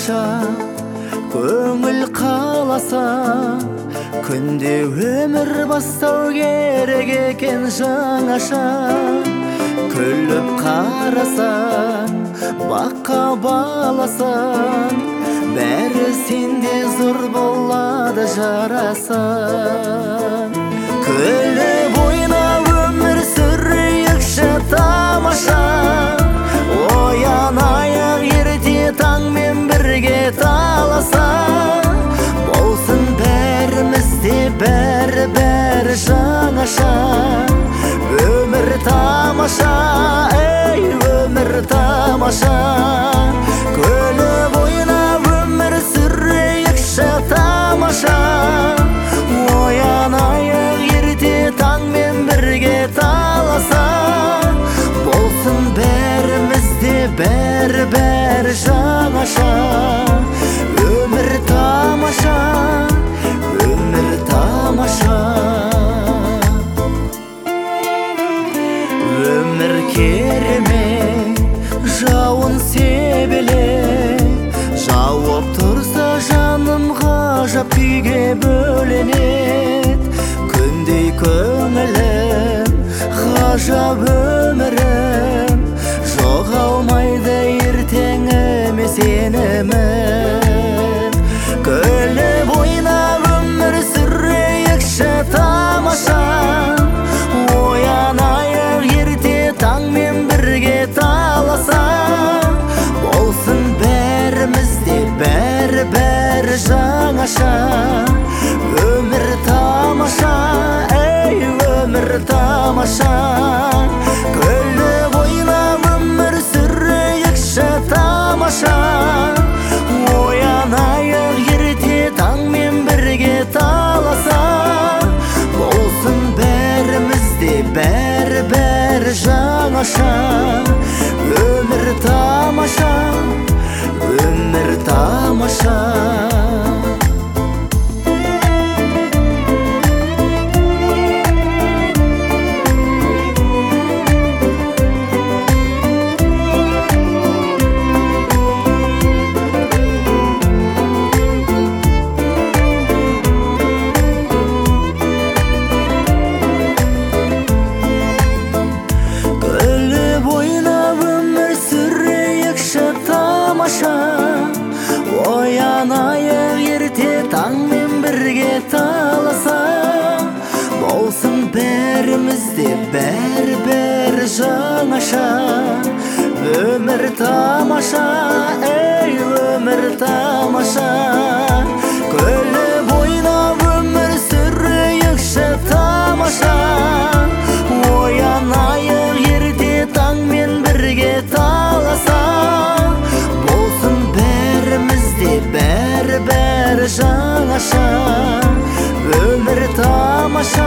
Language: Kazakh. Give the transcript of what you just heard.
жаңаша көңіл қаласа, күнде өмір бастау керек екен жаңаша. Күліп қарасан, баққа баласан, бәрі сенде зор болады жарасан. Күліп ойнап өмір сүрейікші тамаша, оянайық ерте таңмен бірге таласа. Болсын бәрімізде бәрі жаңаша, өмір тамаша, ей өмір тамаша. Күліп ойнап өмір сүрейікші тамаша, оянайық ерте таңмен бірге таласа. Болсын бәрімізде бәрі жаңаша, өмір тамаша, өмір тамаша. Өмір керемет, жауын себеле, жауып тұрса жаным ғажап күйге бөленет. Күндей көңілім, ғажап өмірім, жоғалмайды ертеңіме сенімім. Күліп ойнап өмір сүрейікші тамаша, оянайық ерте таңмен бірге таласа. Болсын бәрімізде бәрі жаңаша, өмір тамаша, ей өмір тамаша. Күліп ойнап өмір сүрейікші тамаша, оянайық ерте таңмен бірге таласа. Болсын бәрімізде бәрі жаңаша, өмір тамаша, өмір тамаша. Оянайық ерте таңмен бірге таласа. Болсын бәрімізде бәрі жаңаша, өмір тамаша, ей өмір тамаша. Күліп ойнап өмір сүрейікші тамаша, оянайық ерте таңмен бірге таласа. Болсын бәрімізде бәрі жаңаша, өмір тамаша,